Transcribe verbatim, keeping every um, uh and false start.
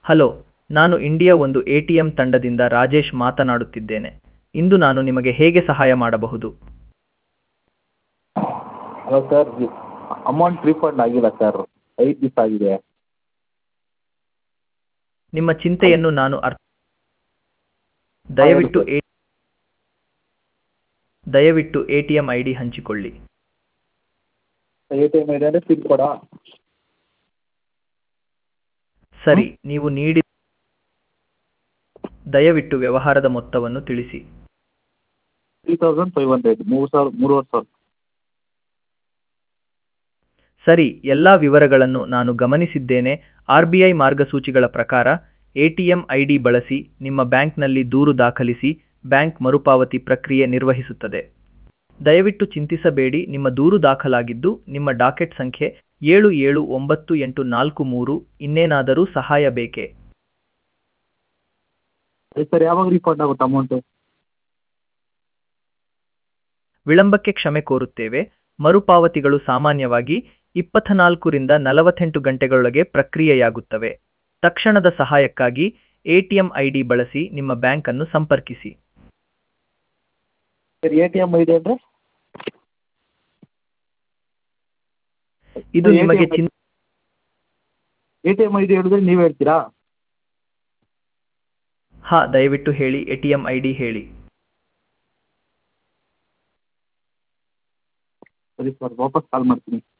Hello, ನಾನು India ಒಂದು A T M ತಂಡದಿಂದ ರಾಜೇಶ್ ಮಾತನಾಡುತ್ತಿದ್ದೇನೆ. ಇಂದು ನಾನು ನಿಮಗೆ ಹೇಗೆ ಸಹಾಯ ಮಾಡಬಹುದು? ಹಲೋ ಸರ್, ಅಮೌಂಟ್ ರೀಫಂಡ್ ಆಗಿಲ್ಲ ಸರ್, ಐದು ದಿವಸ ಆಗಿದೆ. ನಿಮ್ಮ ಚಿಂತೆಯನ್ನು ನಾನು ಅರ್ಥ ಹಾಂ ಹೇಳಿ ದಯವಿಟ್ಟು ಸರ್. ಎ ದಯವಿಟ್ಟು A T M I D ಹಂಚಿಕೊಳ್ಳಿ. ಎ ಟಿ ಎಮ್ ಐಡಿ ಅಂದರೆ ಪಿನ್ ಕೋಡಾ? ಸರಿ, ನೀವು ನೀಡಿ ದಯವಿಟ್ಟು ವ್ಯವಹಾರದ ಮೊತ್ತವನ್ನು ತಿಳಿಸಿ. ತ್ರೀ ತೌಸಂಡ್ ಫೈವ್ ಹಂಡ್ರೆಡ್ ಮೂರು ಸಾವಿರ ಮೂರುವರೆ ಸಾವಿರ. ಸರಿ, ಎಲ್ಲ ವಿವರಗಳನ್ನು ನಾನು ಗಮನಿಸಿದ್ದೇನೆ. ಆರ್ ಬಿ ಐ ಮಾರ್ಗಸೂಚಿಗಳ ಪ್ರಕಾರ A T M I D ಬಳಸಿ ನಿಮ್ಮ ಬ್ಯಾಂಕ್ನಲ್ಲಿ ದೂರು ದಾಖಲಿಸಿ ಬ್ಯಾಂಕ್ ಮರುಪಾವತಿ ಪ್ರಕ್ರಿಯೆ ನಿರ್ವಹಿಸುತ್ತದೆ. ದಯವಿಟ್ಟು ಚಿಂತಿಸಬೇಡಿ, ನಿಮ್ಮ ದೂರು ದಾಖಲಾಗಿದ್ದು ನಿಮ್ಮ ಡಾಕೆಟ್ ಸಂಖ್ಯೆ ಏಳು ಏಳು ಒಂಬತ್ತು ಎಂಟು ನಾಲ್ಕು ಮೂರು. ಇನ್ನೇನಾದರೂ ಸಹಾಯ ಬೇಕೇ? ಅದೇ ಸರ್, ಯಾವಾಗ ರೀಫಂಡ್ ಆಗುತ್ತೆ ಅಮೌಂಟು? ವಿಳಂಬಕ್ಕೆ ಕ್ಷಮೆ ಕೋರುತ್ತೇವೆ. ಮರುಪಾವತಿಗಳು ಸಾಮಾನ್ಯವಾಗಿ ಇಪ್ಪತ್ತನಾಲ್ಕರಿಂದ ನಲವತ್ತೆಂಟು ಗಂಟೆಗಳೊಳಗೆ ಪ್ರಕ್ರಿಯೆಯಾಗುತ್ತವೆ. ತಕ್ಷಣದ ಸಹಾಯಕ್ಕಾಗಿ A T M I D ಬಳಸಿ ನಿಮ್ಮ ಬ್ಯಾಂಕ್ ಅನ್ನು ಸಂಪರ್ಕಿಸಿ. Sir, A T M ID ಅಂದರೆ? ಇದು ನಿಮಗೆ ಚಿನ್ ಎ ಟಿ ಎಮ್ ಐಡಿ ಹೇಳಿದ್ರೆ ನೀವು ಹೇಳ್ತೀರಾ? ಹಾ, ದಯವಿಟ್ಟು ಹೇಳಿ, A T M I D ಹೇಳಿ. ಸರಿ ಸರ್, ವಾಪಸ್ ಕಾಲ್ ಮಾಡ್ತೀನಿ.